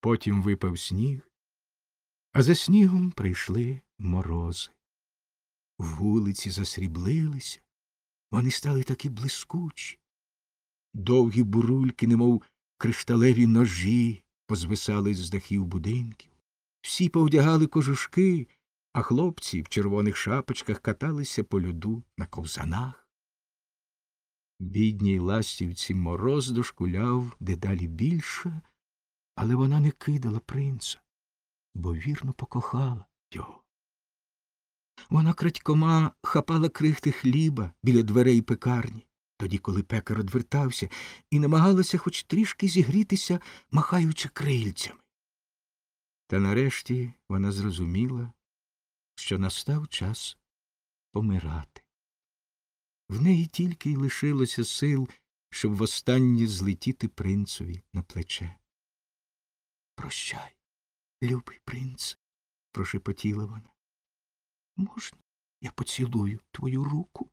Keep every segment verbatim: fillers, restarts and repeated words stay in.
Потім випав сніг, а за снігом прийшли морози. Вулиці засріблилися, вони стали такі блискучі. Довгі бурульки, немов кришталеві ножі, позвисали з дахів будинків. Всі повдягали кожушки, а хлопці в червоних шапочках каталися по льоду на ковзанах. Бідній ластівці мороз дошкуляв дедалі більше, але вона не кидала принца, бо вірно покохала його. Вона крадькома хапала крихти хліба біля дверей пекарні, тоді, коли пекар одвертався, і намагалася хоч трішки зігрітися, махаючи крильцями. Та нарешті вона зрозуміла, що настав час помирати. В неї тільки й лишилося сил, щоб востаннє злетіти принцеві на плече. «Прощай, любий принце», – прошепотіла вона. «Можна я поцілую твою руку?»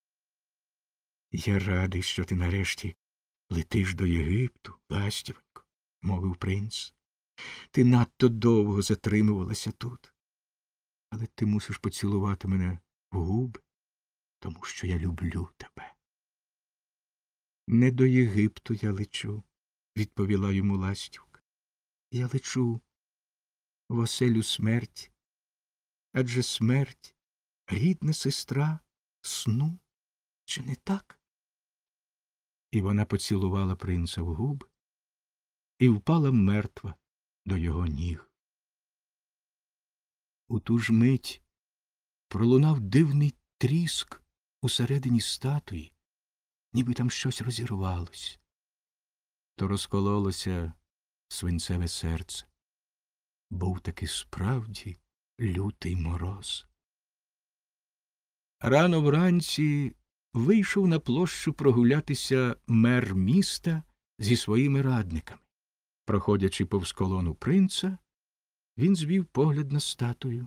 «Я радий, що ти нарешті летиш до Єгипту, ластівонько», – мовив принц. «Ти надто довго затримувалася тут. Але ти мусиш поцілувати мене в губи, тому що я люблю тебе». «Не до Єгипту я лечу», – відповіла йому ластівка. «Я лечу в оселю смерті, адже смерть – рідна сестра сну, чи не так?» І вона поцілувала принца в губи і впала мертва до його ніг. У ту ж мить пролунав дивний тріск усередині статуї, ніби там щось розірвалось. То розкололося свинцеве серце. Був таки справді лютий мороз. Рано вранці вийшов на площу прогулятися мер міста зі своїми радниками. Проходячи повз колону принца, він звів погляд на статую.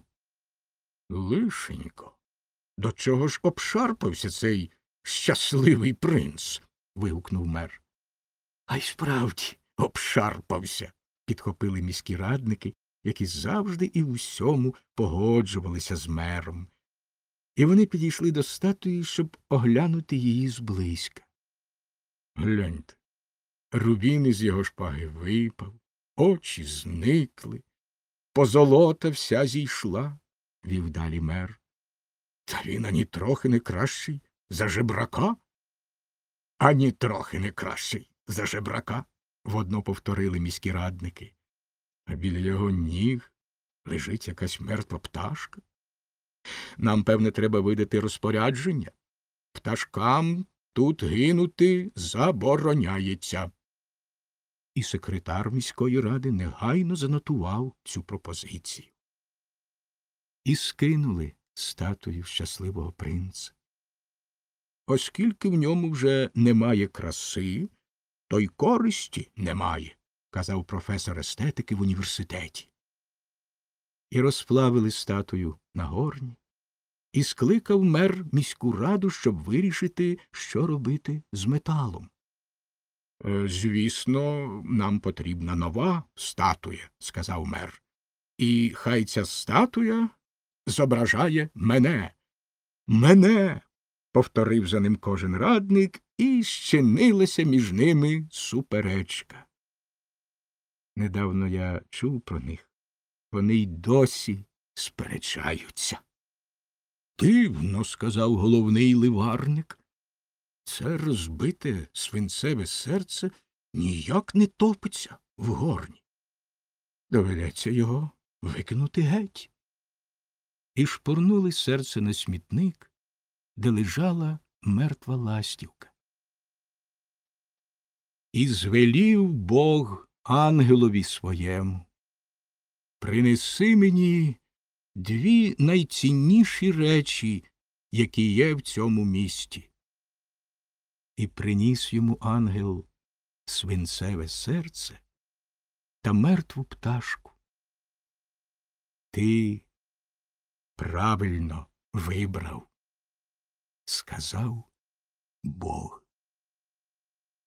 «Лишенько, до чого ж обшарпався цей щасливий принц?» – вигукнув мер. «А й справді обшарпався», – підхопили міські радники, які завжди і в усьому погоджувалися з мером. І вони підійшли до статуї, щоб оглянути її зблизька. «Гляньте, рубін із його шпаги випав, очі зникли, позолота вся зійшла», – вів далі мер. «Та він ані трохи не кращий за жебрака?» «Ані трохи не кращий за жебрака», – водно повторили міські радники. «А біля його ніг лежить якась мертва пташка. Нам, певне, треба видати розпорядження. Пташкам тут гинути забороняється». І секретар міської ради негайно занотував цю пропозицію. І скинули статую щасливого принца. «Оскільки в ньому вже немає краси, то й користі немає», – казав професор естетики в університеті. І розплавили статую на горні, і скликав мер міську раду, щоб вирішити, що робити з металом. «Е, «Звісно, нам потрібна нова статуя», – сказав мер. «І хай ця статуя зображає мене». «Мене!» – повторив за ним кожен радник, і щинилася між ними суперечка. Недавно я чув про них. Вони й досі сперечаються. «Дивно», – сказав головний ливарник. «Це розбите свинцеве серце ніяк не топиться в горні. Доведеться його викинути геть». І шпурнули серце на смітник, де лежала мертва ластівка. І звелів Бог ангелові своєму: «Принеси мені дві найцінніші речі, які є в цьому місті». І приніс йому ангел свинцеве серце та мертву пташку. «Ти правильно вибрав», – сказав Бог.